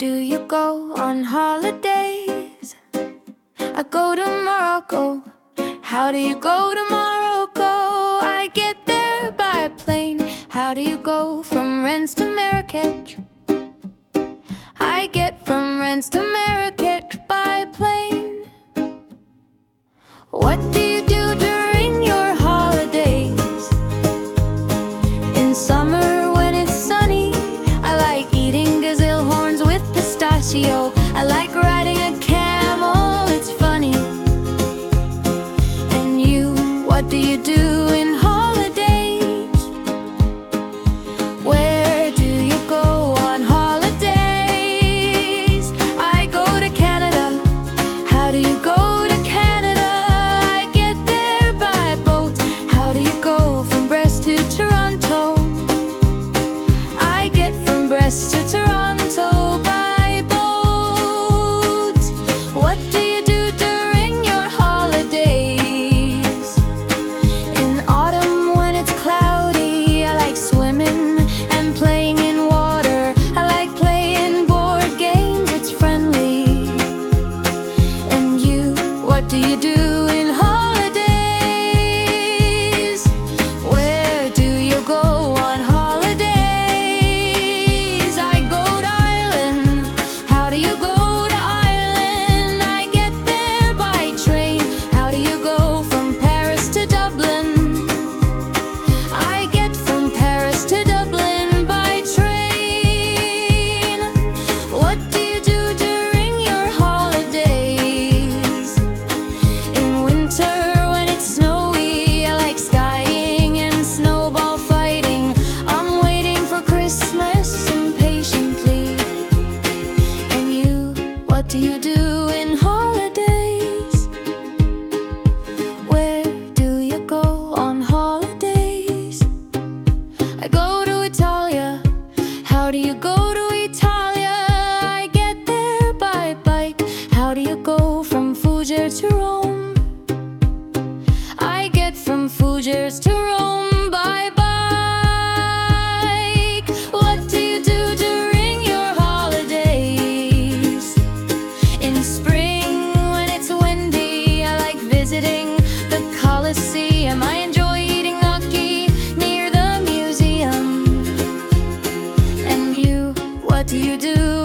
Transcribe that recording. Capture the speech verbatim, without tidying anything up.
do you go on holidays? I go to Morocco. How do you go to Morocco? I get there by plane. How do you go from Rennes to Marrakech? I get from Rennes to Marrakech by plane. What do you do during your holidays? In summer when it's sunny, I like eating gazelle horns with pistachio. I like riding a camel, it's funny. And you, what do you do in holidays? Where do you go on holidays? I go to Canada. How do you go to Canada? I get there by boat. How do you go from Brest to Toronto? I get from Brest to Toronto by boat. What do you do during your holidays? In autumn when it's cloudy, I like swimming and playing in water. I like playing board games, it's friendly. And you, what do you do in holidays? Where do you go on holidays? I go to Ireland. How do you go to Ireland? I get there by train. How do you go from Paris to Dublin? I get from Paris to Dublin by train. What do you do during your holidays? In winter when it's snowy, I like skiing and snowball fighting. I'm waiting for Christmas impatiently. And you, what do you do in holidays? Where do you go on holidays? I go to Italia. How do you go to Italia? I get there by bike. How do you go from Fougères to Rome? I get from Fougères to Rome by bike. What do you do during your holidays? In spring when it's windy, I like visiting the Colosseum. I enjoy eating gnocchi near the museum. And you, what do you do